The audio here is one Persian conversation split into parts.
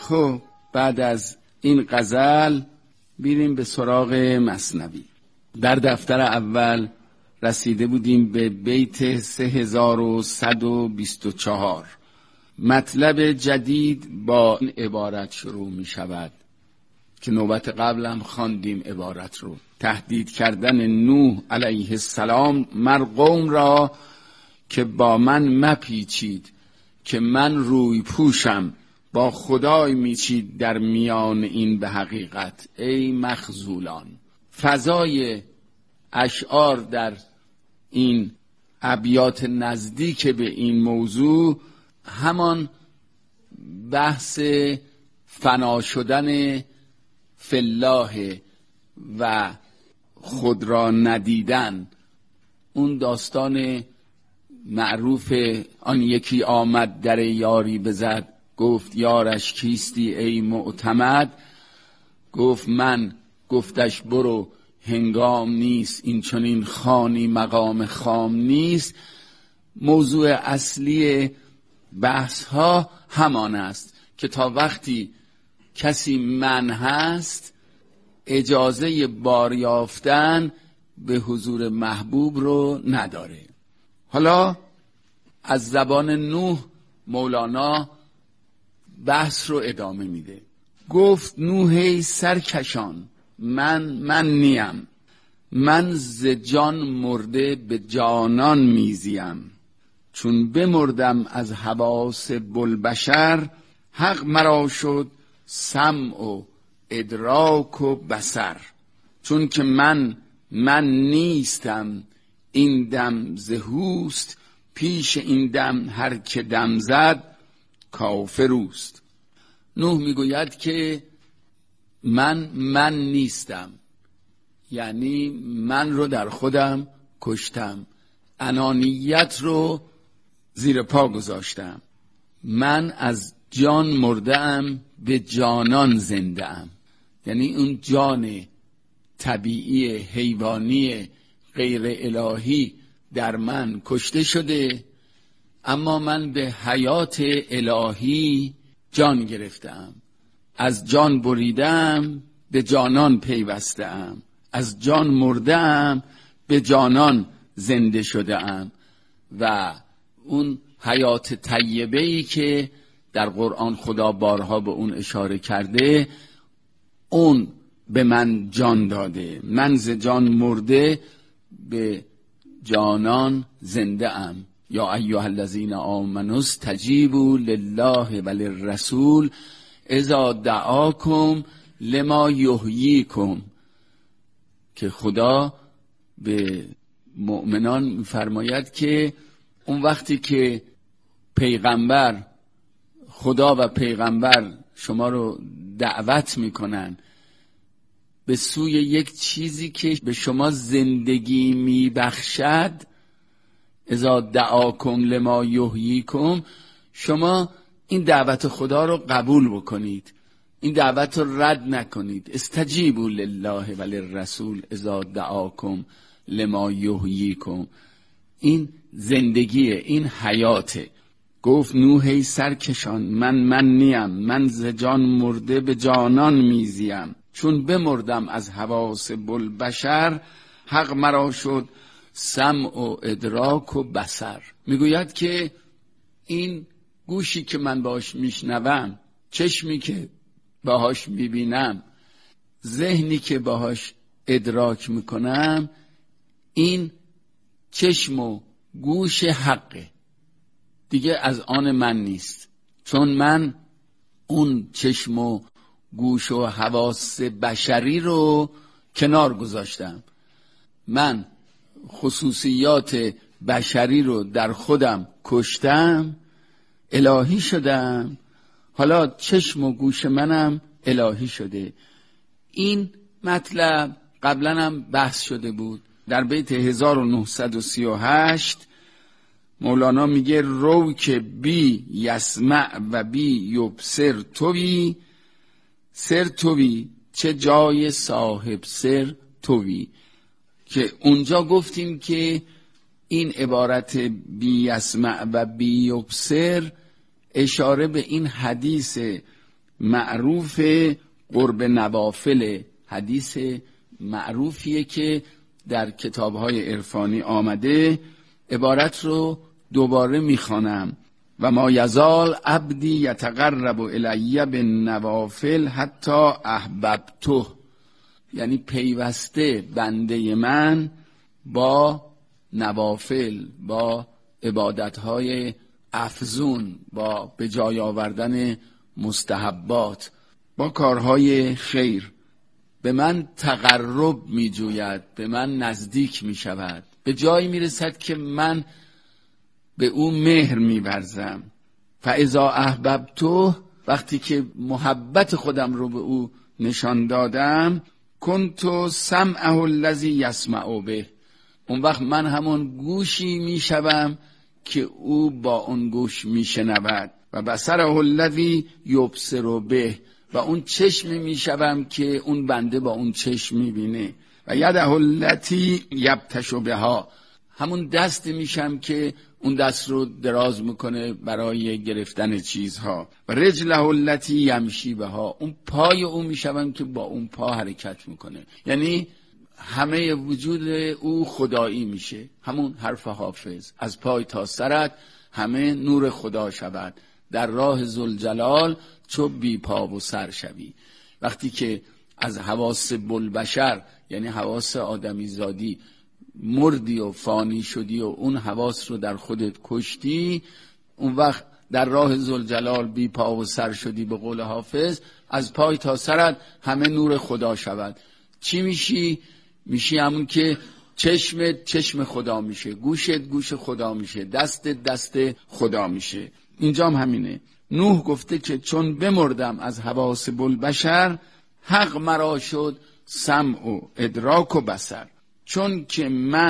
خب بعد از این غزل بیریم به سراغ مثنوی. در دفتر اول رسیده بودیم به بیت 3124. مطلب جدید با این عبارت شروع می شود که نوبت قبلم خواندیم عبارت رو. تهدید کردن نوح علیه السلام مر قوم را که با من مپیچید، که من روی پوشم با خدای میچید در میان این به حقیقت ای مخذولان. فضای اشعار در این ابیات نزدیک به این موضوع همان بحث فنا شدن فی الله و خود را ندیدن. اون داستان معروف آن یکی آمد در یاری بزد، گفت یارش کیستی ای معتمد، گفت من، گفتش برو هنگام نیست، این چنین خوانی مقام خام نیست. موضوع اصلی بحث ها همان است که تا وقتی کسی من هست اجازه بار یافتن به حضور محبوب رو نداره. حالا از زبان نوح مولانا بحث رو ادامه میده. گفت نوح ای سرکشان من نیم، من ز جان مرده به جانان میزیم، چون بمردم از حواس بوالبشر، حق مرا شد سمع و ادراک و بصر. چون که من نیستم این دم زهوست، پیش این دم هر که دم زد کافروست. نوح میگوید که من نیستم، یعنی من رو در خودم کشتم، انانیت رو زیر پا گذاشتم، من از جان مرده‌ام به جانان زنده‌ام. یعنی اون جان طبیعی حیوانی غیر الهی در من کشته شده، اما من به حیات الهی جان گرفتم، از جان بریدم به جانان پیوستم، از جان مردم به جانان زنده شدم. و اون حیات طیبه‌ای که در قرآن خدا بارها به اون اشاره کرده، اون به من جان داده، من ز جان مرده به جانان زنده ام. یا ایها الذین آمنوا استجیبوا لله وللرسول اذا دعاکم لما یحییکم. که خدا به مؤمنان می‌فرماید که اون وقتی که پیغمبر، خدا و پیغمبر شما رو دعوت میکنن به سوی یک چیزی که به شما زندگی میبخشد، اذا دعاکم لما یحییکم، شما این دعوت خدا رو قبول بکنید، این دعوت رو رد نکنید. استجیبوا لله وللرسول اذا دعاکم لما یحییکم. این زندگیه، این حیاته. گفت نوح ای سرکشان من نیم، من ز جان مرده به جانان میزیم، چون بمردم از حواس بوالبشر، حق مرا شد سمع و ادراک و بصر. میگوید که این گوشی که من باهاش میشنوم، چشمی که باهاش میبینم، ذهنی که باهاش ادراک میکنم، این چشم و گوش حقه، دیگه از آن من نیست. چون من اون چشم و گوش و حواس بشری رو کنار گذاشتم، من خصوصیات بشری رو در خودم کشتم، الهی شدم، حالا چشم و گوش منم الهی شده. این مطلب قبلا هم بحث شده بود. در بیت 1938 مولانا میگه رو که بی یسمع و بی یبصر توی، سر توی چه جای صاحب سر توی. که اونجا گفتیم که این عبارت بی یسمع و بی یبصر اشاره به این حدیث معروف قرب نوافل، حدیث معروفیه که در کتاب‌های عرفانی آمده. عبارت رو دوباره میخوانم: و ما یزال عبدی یتقرب الی بالنوافل حتی احببته. یعنی پیوسته بنده من با نوافل، با عبادت‌های افزون، با به جای آوردن مستحبات، با کارهای خیر به من تقرب می جوید، به من نزدیک می شود، به جایی می رسد که من به او مهر می ورزم. فاذا احببته، وقتی که محبت خودم رو به او نشان دادم، کنت سمعه الذی یسمع به، اون وقت من همون گوشی می شوم که او با اون گوش می شنود. و بصره الذی یبصر به، و اون چشمی می شوم که اون بنده با اون چشم می بینه. و یده التی یبطش بها، همون دست میشم که اون دست رو دراز میکنه برای گرفتن چیزها. و رجله التی یمشی بها، اون پای اون میشم که با اون پا حرکت میکنه. یعنی همه وجود او خدایی میشه. همون حرف حافظ: از پای تا سرت همه نور خدا شود، در راه ذوالجلال چو بی پا و سر شوی. وقتی که از حواس بلبشر، یعنی حواس آدمی زادی، مردی و فانی شدی و اون حواس رو در خودت کشتی، اون وقت در راه ذوالجلال بی پا و سر شدی. به قول حافظ: از پای تا سرت همه نور خدا شود. چی میشی؟ میشی همون که چشمت چشم خدا میشه، گوشت گوش خدا میشه، دستت دست خدا میشه. اینجام همینه. نوح گفته که چون بمردم از حواس بلبشر، حق مرا شد سمع و ادراک و بصر. چون که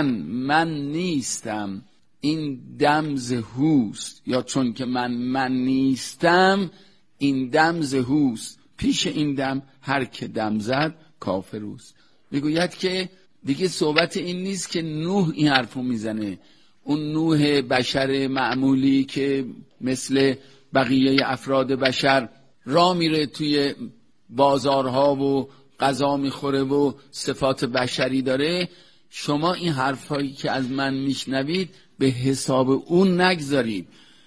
من نیستم، این دم زهوست، یا چون که من نیستم، این دم زهوست. پیش این دم هر که دم زد کافروست. میگوید که دیگه صحبت این نیست که نوح این حرفو میزنه، اون نوح بشر معمولی که مثل بقیه افراد بشر راه میره توی بازارها و غذا میخوره و صفات بشری داره. شما این حرفایی که از من میشنوید به حساب اون نگذارید.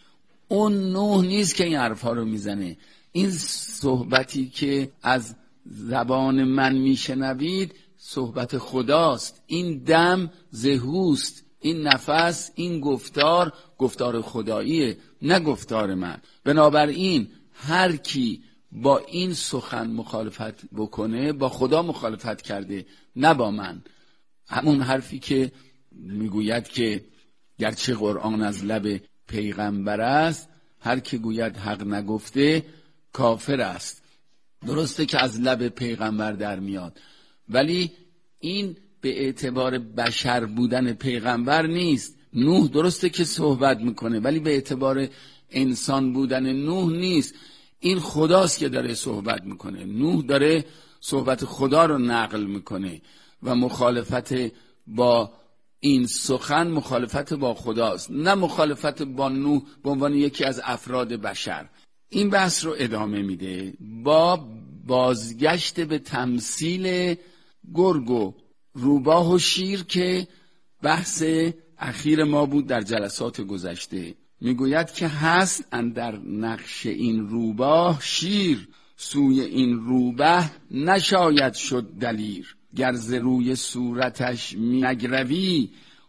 اون نوح نیست که این حرفا رو میزنه. این صحبتی که از زبان من میشنوید صحبت خداست. این دم زهوست، این نفس، این گفتار خداییه، نه گفتار من. بنابراین هر کی با این سخن مخالفت بکنه با خدا مخالفت کرده، نه با من. همون حرفی که میگوید که گرچه قرآن از لب پیغمبر است، هر کی گوید حق نگفته کافر است. درسته که از لب پیغمبر در میاد، ولی این به اعتبار بشر بودن پیغمبر نیست. نوح درسته که صحبت میکنه، ولی به اعتبار انسان بودن نوح نیست. این خداست که داره صحبت میکنه. نوح داره صحبت خدا رو نقل میکنه و مخالفت با این سخن مخالفت با خداست، نه مخالفت با نوح به عنوان یکی از افراد بشر. این بحث رو ادامه میده با بازگشت به تمثیل گرگ و روباه و شیر که بحث اخیر ما بود در جلسات گذشته. میگوید که هست اندر نقش این روباه شیر، سوی این روبه نشاید شد دلیر. گر ز روی صورتش می نگروی،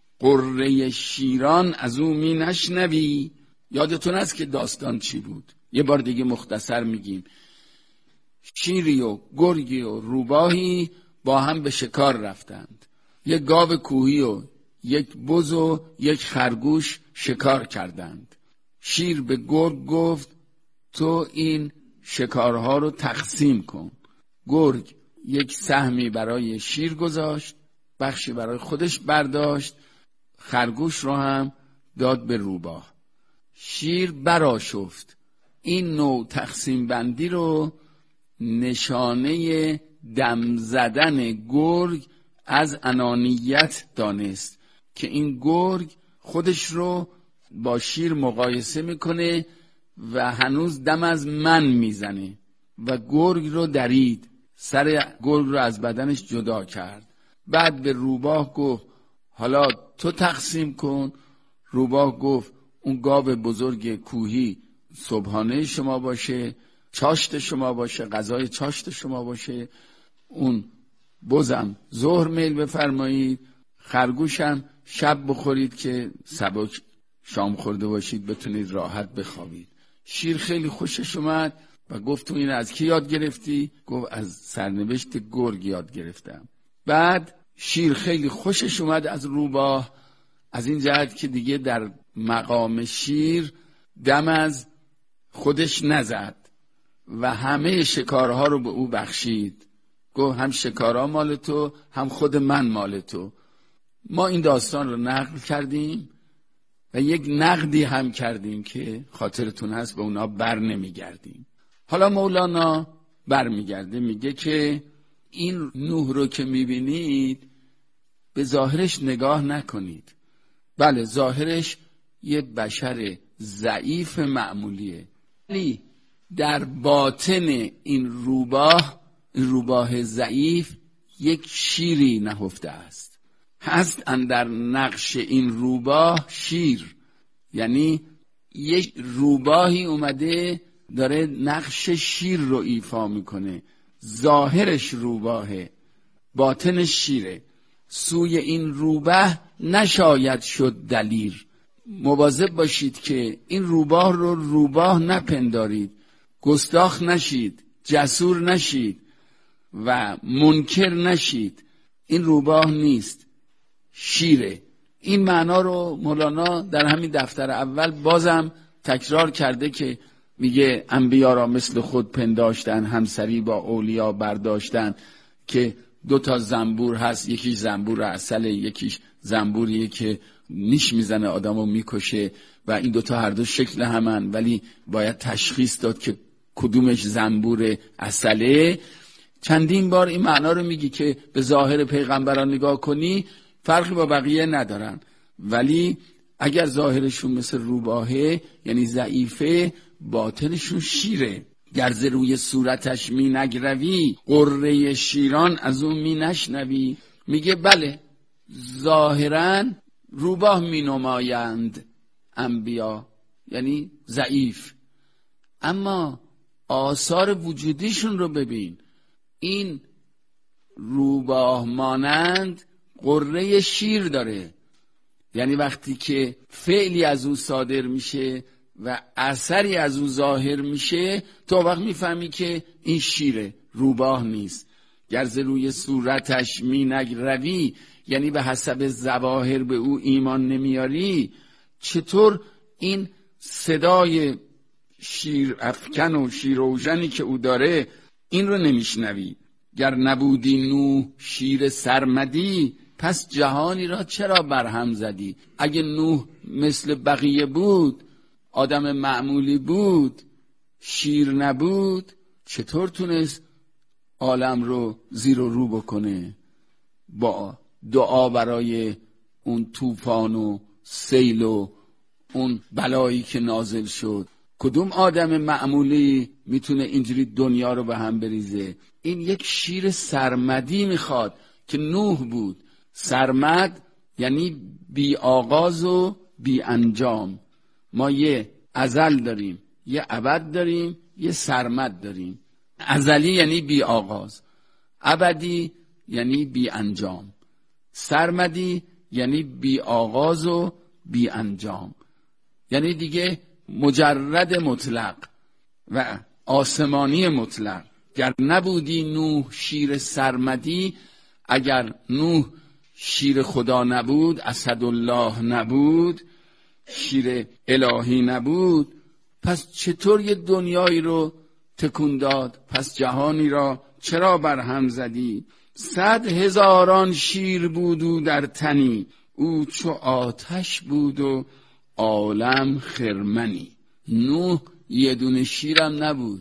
قره شیران از او می نشنوی. یادتون است که داستان چی بود؟ یه بار دیگه مختصر میگیم. شیری و گرگی و روباهی با هم به شکار رفتند. یک گاو کوهی و یک بز و یک خرگوش شکار کردند. شیر به گرگ گفت تو این شکارها رو تقسیم کن. گرگ یک سهمی برای شیر گذاشت، بخشی برای خودش برداشت، خرگوش رو هم داد به روباه. شیر برآشفت. این نوع تقسیم بندی رو نشانه دم زدن گرگ از انانیت دانست که این گرگ خودش رو با شیر مقایسه میکنه و هنوز دم از من میزنه. و گرگ رو درید، سر گرگ رو از بدنش جدا کرد. بعد به روباه گفت حالا تو تقسیم کن. روباه گفت اون گاو بزرگ کوهی صبحانه شما باشه، چاشت شما باشه، غذای چاشت شما باشه، اون بزم ظهر میل بفرمایید، خرگوشم شب بخورید که سبک شام خورده باشید بتونید راحت بخوابید. شیر خیلی خوشش اومد و گفت تو این از کی یاد گرفتی؟ گفت از سرنوشت گرگ یاد گرفتم. بعد شیر خیلی خوشش اومد از روباه، از این جهت که دیگه در مقام شیر دم از خودش نزد و همه شکارها رو به او بخشید. گفت هم شکارها مال تو، هم خود من مال تو. ما این داستان رو نقل کردیم و یک نقدی هم کردیم که خاطرتون هست به اونا بر نمیگردیم. حالا مولانا بر میگرده، میگه که این نوح رو که میبینید به ظاهرش نگاه نکنید. بله ظاهرش یه بشر ضعیف معمولیه، ولی در باطن این روباه ضعیف یک شیری نهفته است. هست اندر نقش این روباه شیر، یعنی یک روباهی اومده داره نقش شیر رو ایفا میکنه. ظاهرش روباهه، باطنش شیره. سوی این روبه نشاید شد دلیر. مواظب باشید که این روباه رو روباه نپندارید، گستاخ نشید، جسور نشید و منکر نشید. این روباه نیست، شیره. این معنا رو مولانا در همین دفتر اول بازم تکرار کرده که میگه انبیا را مثل خود پنداشتن، همسری با اولیا برداشتن، که 2 زنبور هست، یکیش زنبور عسل، یکیش زنبوریه که نیش میزنه آدمو میکشه و این 2 هر دو شکل همن، ولی باید تشخیص داد که کدومش زنبور عسله. چندین بار این معنا رو میگی که به ظاهر پیغمبران نگاه کنی فرقی با بقیه ندارن، ولی اگر ظاهرشون مثل روباهه یعنی ضعیفه، باطنشون شیره. گر ز روی صورتش می نگروی، قره شیران از اون می نشنوی. میگه بله ظاهراً روباه می نمایند انبیا، یعنی ضعیف، اما آثار وجودیشون رو ببین. این روباه مانند قره شیر داره، یعنی وقتی که فعلی از او صادر میشه و اثری از او ظاهر میشه، تو وقت میفهمی که این شیره، روباه نیست. گر ز روی صورتش می نگروی، یعنی به حسب ظواهر به او ایمان نمیاری. چطور این صدای شیر افکن و شیروژنی که او داره این رو نمیشنوی؟ گر نبودی نوح شیر سرمدی، پس جهانی را چرا برهم زدی؟ اگه نوح مثل بقیه بود، آدم معمولی بود، شیر نبود، چطور تونست عالم رو زیر و رو بکنه؟ با دعا برای اون طوفان و سیل و اون بلایی که نازل شد. کدوم آدم معمولی میتونه اینجوری دنیا رو به هم بریزه؟ این یک شیر سرمدی میخواد که نوح بود. سرمد یعنی بی آغاز و بی انجام. ما یه ازل داریم، یه ابد داریم، یه سرمد داریم. ازلی یعنی بی آغاز، ابدی یعنی بی انجام، سرمدی یعنی بی آغاز و بی انجام، یعنی دیگه مجرد مطلق و آسمانی مطلق. گر نبودی نوح شیر سرمدی، اگر نوح شیر خدا نبود، اسدالله نبود، شیر الهی نبود، پس چطور یه دنیایی رو تکون داد؟ پس جهانی را چرا برهم زدی؟ 100,000 شیر بود او در تنی، او چو آتش بود و عالم خرمنی. نوح یه دونه شیرم نبود،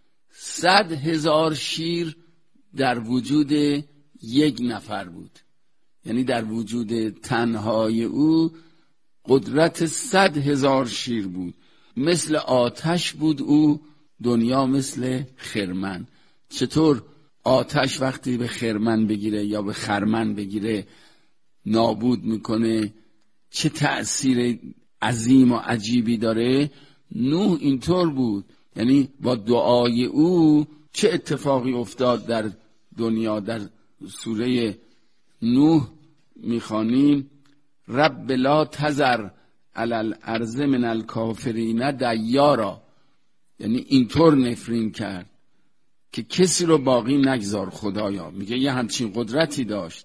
100,000 شیر در وجود یک نفر بود. یعنی در وجود تنهای او قدرت 100,000 شیر بود. مثل آتش بود او دنیا مثل خرمن. چطور آتش وقتی به خرمن بگیره یا به خرمن بگیره نابود میکنه، چه تأثیر عظیم و عجیبی داره. نوح اینطور بود، یعنی با دعای او چه اتفاقی افتاد در دنیا. در سوره نوح میخوانیم رب لا تذر علی الارض من الکافرین دیارا، یعنی اینطور نفرین کرد که کسی رو باقی نگذار. خدایا میگه یه همچین قدرتی داشت.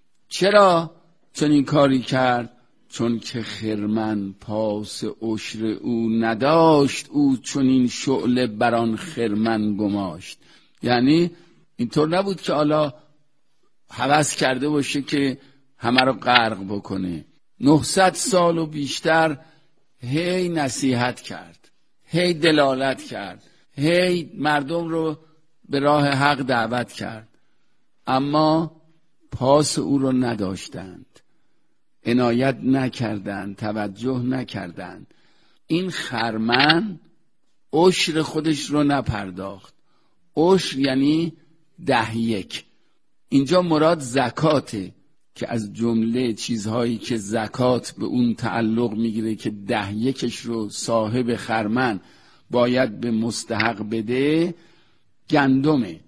چرا چنین کاری کرد؟ چون که خرمن پاس عشر او نداشت، او چنین شعله بران خرمن گماشت. یعنی اینطور نبود که حالا هوس کرده باشه که همه رو غرق بکنه. 900 سال و بیشتر هی نصیحت کرد، هی دلالت کرد، هی مردم رو به راه حق دعوت کرد، اما پاس او رو نداشتند، عنایت نکردند، توجه نکردند. این خرمن عشر خودش رو نپرداخت. عشر یعنی 10/1. اینجا مراد زکاته که از جمله چیزهایی که زکات به اون تعلق میگیره که 10/1 رو صاحب خرمن باید به مستحق بده، گندمه.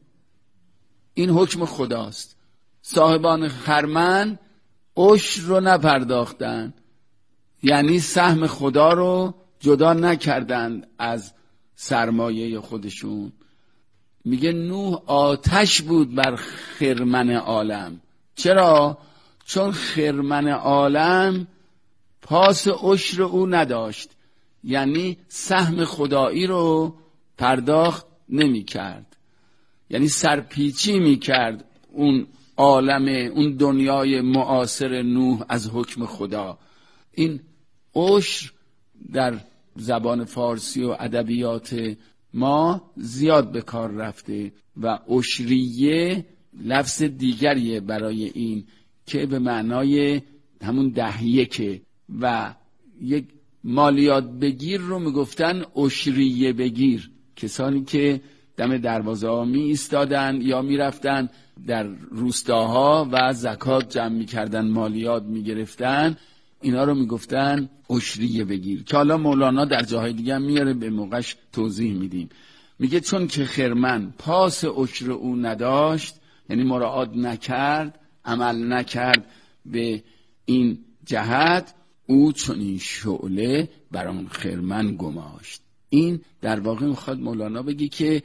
این حکم خداست. صاحبان خرمن عشر رو نپرداختن، یعنی سهم خدا رو جدا نکردند از سرمایه خودشون. میگه نوح آتش بود بر خرمن عالم. چرا؟ چون خرمن عالم پاس عشر او نداشت، یعنی سهم خدایی رو پرداخت نمی کرد، یعنی سرپیچی می کرد اون عالم، اون دنیای معاصر نوح از حکم خدا. این عشر در زبان فارسی و ادبیات ما زیاد به کار رفته و عشریه لفظ دیگریه برای این که به معنای همون 10/1 و یک مالیات بگیر رو میگفتن عشریه بگیر. کسانی که دم دروازه ها می ایستادن یا می رفتن در روستاها و زکات جمع می کردن، مالیات می گرفتن، اینا رو می گفتن عشریه بگیر، که حالا مولانا در جاهای دیگه هم میاره، به موقعش توضیح میدیم. میگه چون که خرمن پاس عشر او نداشت، یعنی مراعات نکرد، عمل نکرد به این جهت، او چون این شعله بر آن خرمن گماشت. این در واقع میخواد مولانا بگی که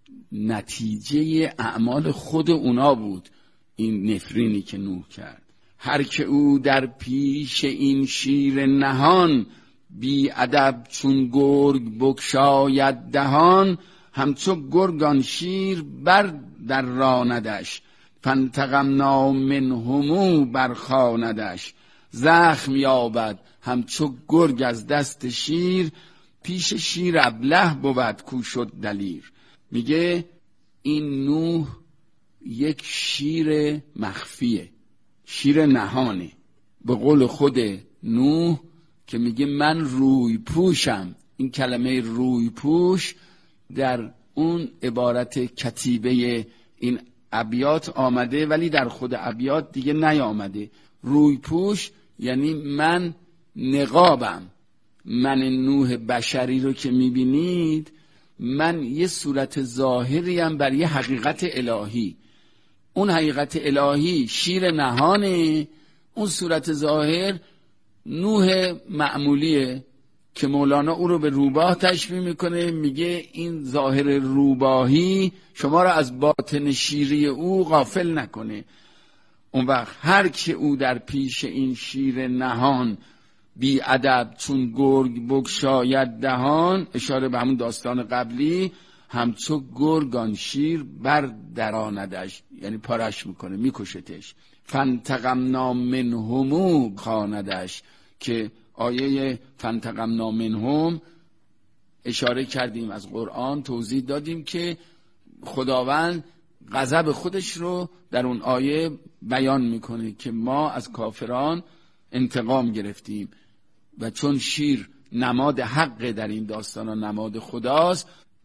نتیجه اعمال خود اونا بود، این نفرینی که نوح کرد. هر که او در پیش این شیر نهان، بی ادب چون گرگ بگشاید دهان، همچو گرگان شیر بر در راندش، فانتقمنا منهمو برخواندش. زخم یابد همچو گرگ از دست شیر، پیش شیر ابله بود کو شد دلیر. میگه این نوح یک شیر مخفیه، شیر نهانه. به قول خود نوح که میگه من روی پوشم، این کلمه روی پوش در اون عبارت کتیبه این ابیات آمده ولی در خود ابیات دیگه نیامده. روی پوش یعنی من نقابم، من نوح بشری رو که میبینید، من یه صورت ظاهریم بر یه حقیقت الهی. اون حقیقت الهی شیر نهانه، اون صورت ظاهر نوح معمولیه که مولانا او رو به روباه تشبیه میکنه. میگه این ظاهر روباهی شما رو از باطن شیری او غافل نکنه. اون وقت هر که او در پیش این شیر نهان، بی ادب چون گرگ بگشاید دهان، اشاره به همون داستان قبلی، همچو گرگان شیر بر دراندش، یعنی پارش میکنه، میکشتش. فانتقمنا منهمو خواندش، که آیه فانتقمنا منهم اشاره کردیم از قرآن، توضیح دادیم که خداوند غضب خودش رو در اون آیه بیان میکنه که ما از کافران انتقام گرفتیم و چون شیر نماد حق در این داستان و نماد خداست،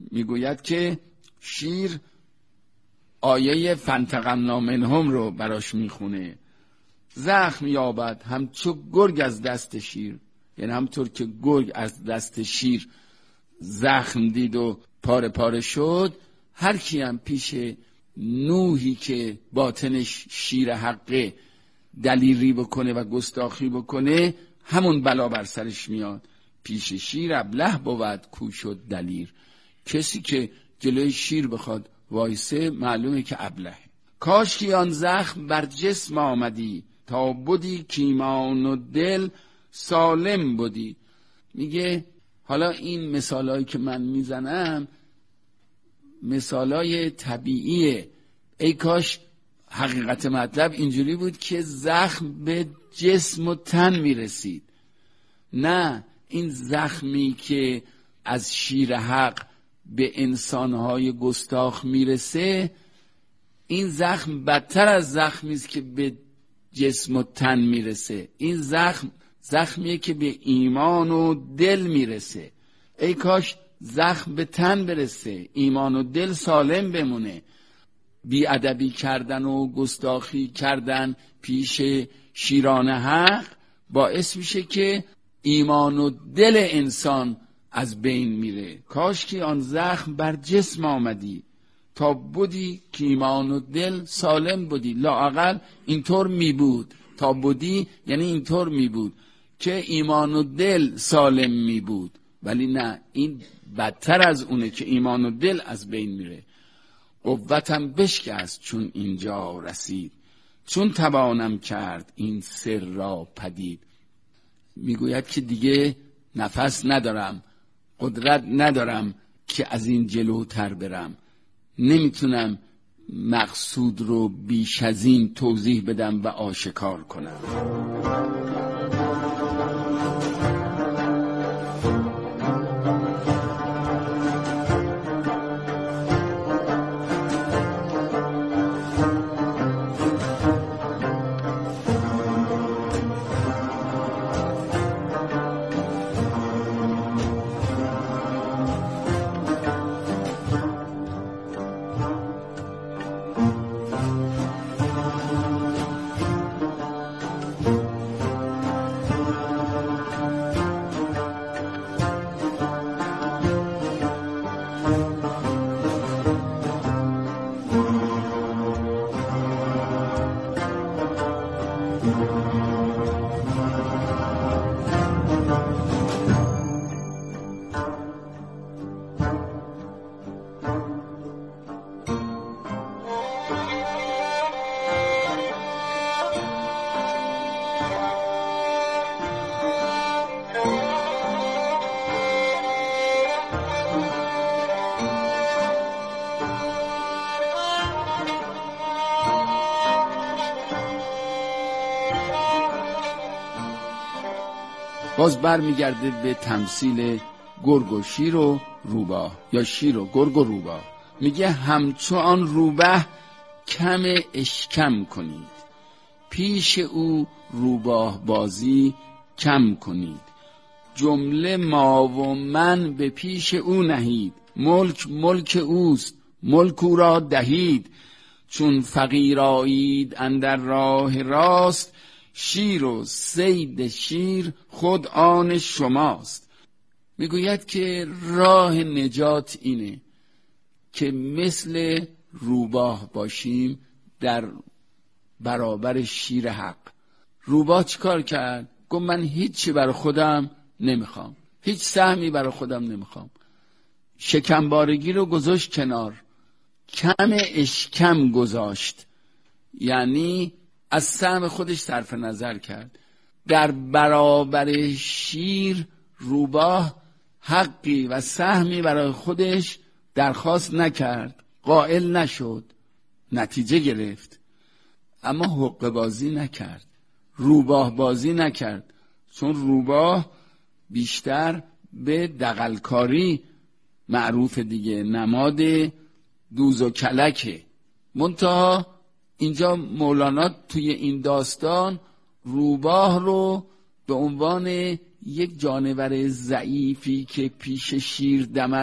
میگوید که شیر آیه فانتقمنا منهم رو براش میخونه. زخم یابد همچو گرگ از دست شیر، یعنی همطور که گرگ از دست شیر زخم دید و پاره پاره شد، هر کی هم پیش نوحی که باطنش شیر حقه دلیری بکنه و گستاخی بکنه، همون بلا بر سرش میاد. پیش شیر ابله بود کو شد دلیر. کسی که جلوی شیر بخواد وایسه معلومه که ابله. کاش که آن زخم بر جسم آمدی، تا بودی که ایمان و دل سالم بودی. میگه حالا این مثالایی که من میزنم مثالای طبیعیه. ای کاش حقیقت مطلب اینجوری بود که زخم به جسم و تن میرسید. نه، این زخمی که از شیر حق به انسانهای گستاخ میرسه، این زخم بدتر از زخمی است که به جسم و تن میرسه. این زخمیه که به ایمان و دل میرسه. ای کاش زخم به تن برسه، ایمان و دل سالم بمونه. بی‌ادبی کردن و گستاخی کردن پیش شیران حق باعث میشه که ایمان و دل انسان از بین میره. کاش که آن زخم بر جسم آمدی، تا بودی که ایمان و دل سالم بودی. لااقل اینطور می بود. تا بودی یعنی اینطور می بود که ایمان و دل سالم می بود. ولی نه، این بدتر از اونه که ایمان و دل از بین میره. قوتم بشکست چون اینجا رسید، چون توانم کرد این سر را پدید. میگوید که دیگه نفس ندارم، قدرت ندارم که از این جلوتر برم. نمیتونم مقصود رو بیش از این توضیح بدم و آشکار کنم. باز برمیگرده به تمثیل گرگ و شیر و روباه، یا شیر و گرگ و روباه. میگه همچو آن روبه کم اشکم کنید، پیش او روباه بازی کم کنید. جمله ما و من به پیش او نهید، ملک اوست ملک او را دهید. چون فقیر آیید اندر راه راست، شیر و صید شیر خود آن شماست. میگوید که راه نجات اینه که مثل روباه باشیم در برابر شیر حق. روباه چیکار کرد؟ گفت من هیچی برای خودم نمیخوام، هیچ سهمی برای خودم نمیخوام. شکمبارگی رو گذاشت کنار، کم اشکم گذاشت، یعنی از سهم خودش صرف نظر کرد. در برابر شیر روباه حقی و سهمی برای خودش درخواست نکرد، قائل نشد، نتیجه گرفت، اما حقه بازی نکرد، روباه بازی نکرد. چون روباه بیشتر به دغلکاری معروف دیگه، نماد دوز و کلکه. منتها اینجا مولانا توی این داستان روباه رو به عنوان یک جانور ضعیفی که پیش شیر دم از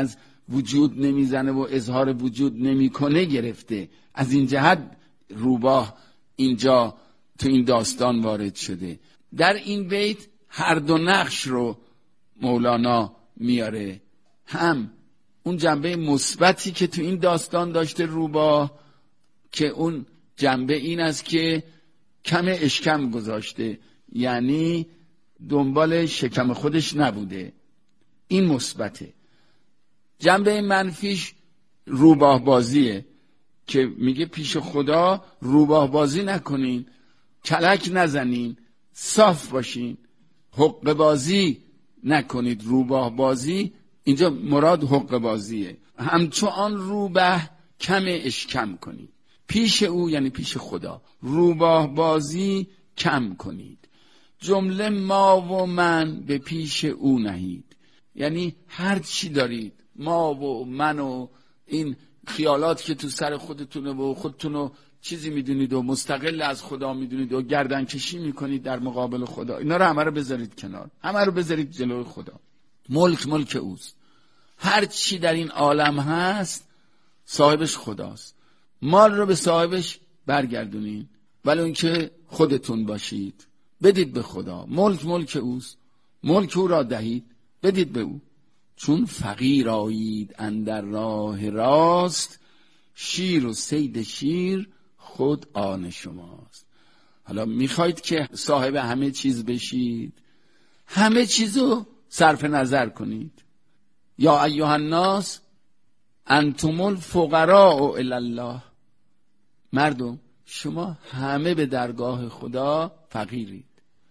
وجود نمیزنه و اظهار وجود نمیکنه گرفته. از این جهت روباه اینجا تو این داستان وارد شده. در این بیت هر دو نقش رو مولانا میاره، هم اون جنبه مثبتی که تو این داستان داشته روباه، که اون جنبه این است که کم اشکم گذاشته، یعنی دنبال شکم خودش نبوده، این مثبته. جنبه منفیش روباه بازیه که میگه پیش خدا روباه بازی نکنین، کلک نزنین، صاف باشین، حق بازی نکنید. روباه بازی اینجا مراد حق بازیه. همچون روبه کم اشکم کنید، پیش او یعنی پیش خدا روباه بازی کم کنید. جمله ما و من به پیش او نهید، یعنی هر چی دارید، ما و من و این خیالات که تو سر خودتونه و خودتونو چیزی میدونید و مستقل از خدا میدونید و گردن کشی میکنید در مقابل خدا، اینا رو همه رو بذارید کنار، همه رو بذارید جلوی خدا. ملک اوست، هر چی در این عالم هست صاحبش خداست. مال رو به صاحبش برگردونین، ولی اون که خودتون باشید بدید به خدا. ملک اوست، ملک او را دهید، بدید به او. چون فقیر آیید اندر راه راست، شیر و صید شیر خود آن شماست. حالا میخواید که صاحب همه چیز بشید، همه چیزو صرف نظر کنید. یا ایها الناس انتم الفقراء الی الله، مردم شما همه به درگاه خدا فقیرید.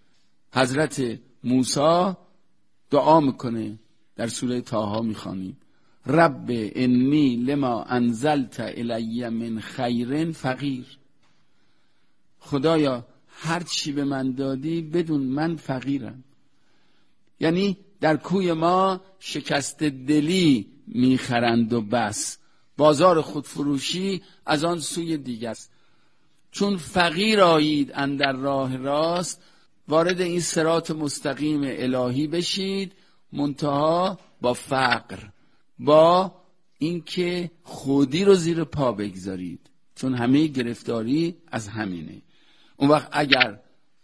حضرت موسی دعا میکنه، در سوره طه میخوانیم رب انی لما انزلت الی من خیر فقیر. خدایا هر چی به من دادی بدون من فقیرم. یعنی در کوی ما شکست دلی میخرند و بس، بازار خودفروشی از آن سوی دیگه است. چون فقیر آیید اندر راه راست، وارد این صراط مستقیم الهی بشید، منتها با فقر، با اینکه خودی رو زیر پا بگذارید، چون همه گرفتاری از همینه. اون وقت اگر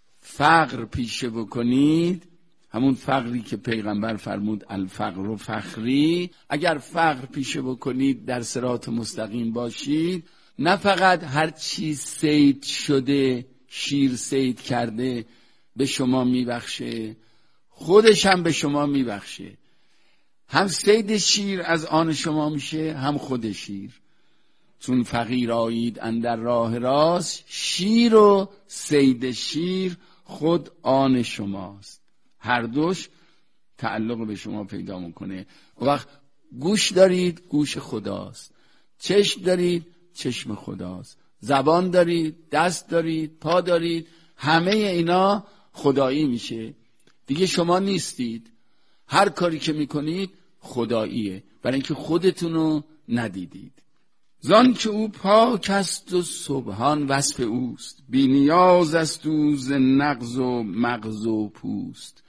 فقر پیشه بکنید، همون فقری که پیغمبر فرمود الفقر و فخری، اگر فقر پیشه بکنید در صراط مستقیم باشید، نه فقط هر چی صید شده، شیر صید کرده به شما میبخشه، خودش هم به شما میبخشه. هم صید شیر از آن شما میشه، هم خود شیر. چون فقیر آیید اندر راه راست، شیر و صید شیر خود آن شماست. هر دوش تعلق به شما پیدا میکنه. وقت گوش دارید، گوش خداست. چشم دارید، چشم خداست. زبان دارید، دست دارید، پا دارید، همه اینا خدایی میشه. دیگه شما نیستید. هر کاری که میکنید خداییه، برای اینکه خودتونو ندیدید. زان که او پاک است و سبحان وصف اوست، بی نیاز است او ز نغز و مغز و پوست.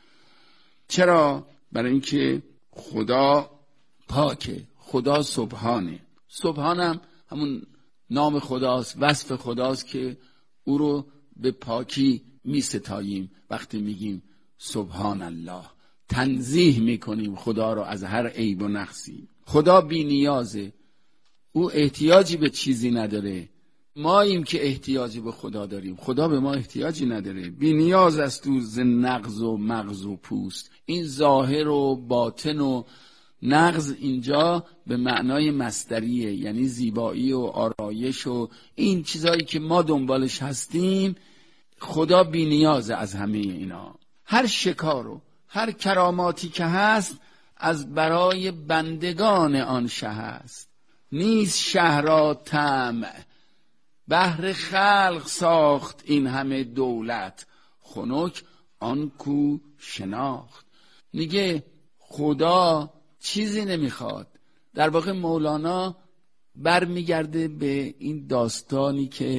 چرا؟ برای اینکه خدا پاکه، خدا سبحانه. سبحانم همون نام خداست، وصف خداست که او رو به پاکی می ستاییم. وقتی میگیم سبحان الله، تنزیه میکنیم خدا رو از هر عیب و نقصی. خدا بی نیازه، او احتیاجی به چیزی نداره. ماییم که احتیاجی به خدا داریم، خدا به ما احتیاجی نداره. بی نیاز است او ز نغز و مغز و پوست. این ظاهر و باطن و نغز اینجا به معنای مصدریه، یعنی زیبایی و آرایش و این چیزایی که ما دنبالش هستیم. خدا بی نیازه از همه اینا. هر شکار و هر کراماتی که هست از برای بندگان آن شه است. نیست شهر را طمع، بهر خلق ساخت این همه دولت، خنک آن کو شناخت. میگه خدا چیزی نمیخواد. در واقع مولانا برمیگرده به این داستانی که